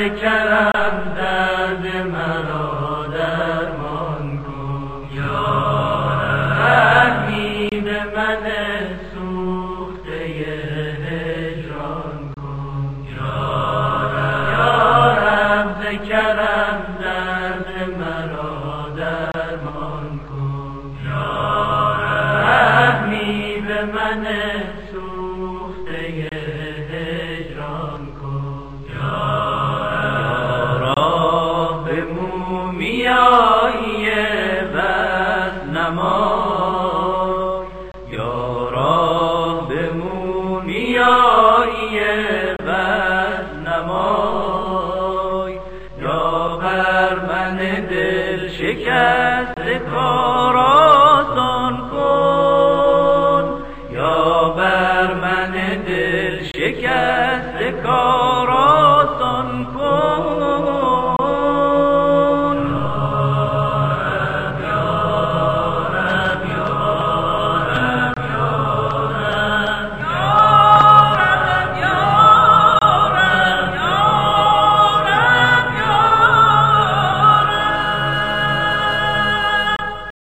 کرم درد مرا درمان کن یا رحمی به من سوخته هجران کن یا رب ز کرم درد مرا درمان کن یا رحمی به من